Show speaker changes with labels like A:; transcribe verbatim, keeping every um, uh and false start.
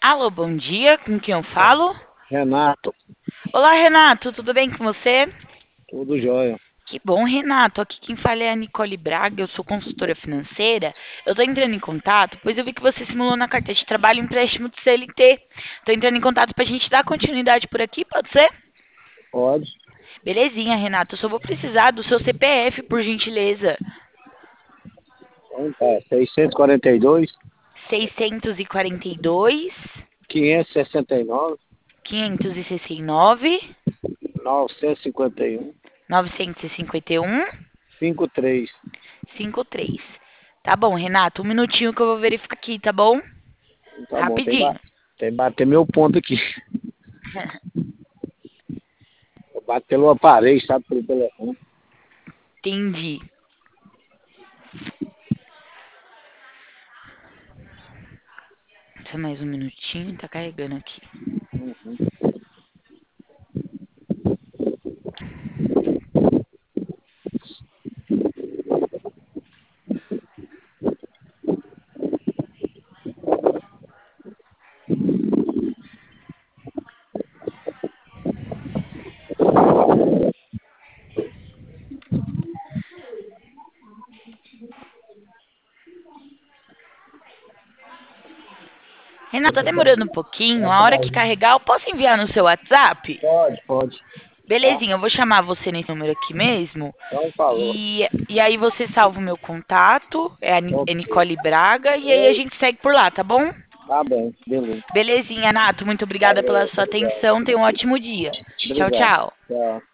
A: Alô, bom dia, com quem eu falo?
B: Renato,
A: Olá, Renato, tudo bem com você?
B: tudo jóia.
A: Que bom, Renato. Aqui quem fala é a Nicole Braga, eu sou consultora financeira. Eu tô entrando em contato, pois eu vi que você simulou na carteira de trabalho um empréstimo de C L T. Tô entrando em contato pra gente dar continuidade por aqui, pode ser?
B: Pode.
A: Belezinha, Renato. Eu só vou precisar do seu C P F, por gentileza.
B: Então tá, seiscentos e quarenta e dois,
A: seiscentos e quarenta e dois,
B: quinhentos e sessenta e nove,
A: quinhentos e sessenta e nove,
B: novecentos e cinquenta e um,
A: novecentos e cinquenta e um,
B: cinquenta e três.
A: cinquenta e três. Tá bom, Renato, um minutinho que eu vou verificar aqui, tá bom?
B: Tá bom, tem, ba
A: Rapidinho.
B: tem que bater meu ponto aqui. Eu bato pelo aparelho, sabe, pelo telefone.
A: Entendi. Só mais um minutinho, tá carregando aqui. Renato, tá demorando um pouquinho. A hora que carregar, eu posso enviar no seu WhatsApp?
B: Pode, pode. Tá?
A: Belezinha, eu vou chamar você nesse número aqui mesmo.
B: Então falou.
A: E, e aí você salva o meu contato, é a Ni- é
B: Ok.
A: Nicole Braga, e aí a gente segue por lá, tá bom?
B: Tá bem, beleza.
A: Belezinha, Nato, muito obrigada pela
B: Valeu,
A: sua
B: obrigado.
A: atenção. Tenha um ótimo dia. Tchau,
B: Obrigado.
A: tchau.
B: Tchau.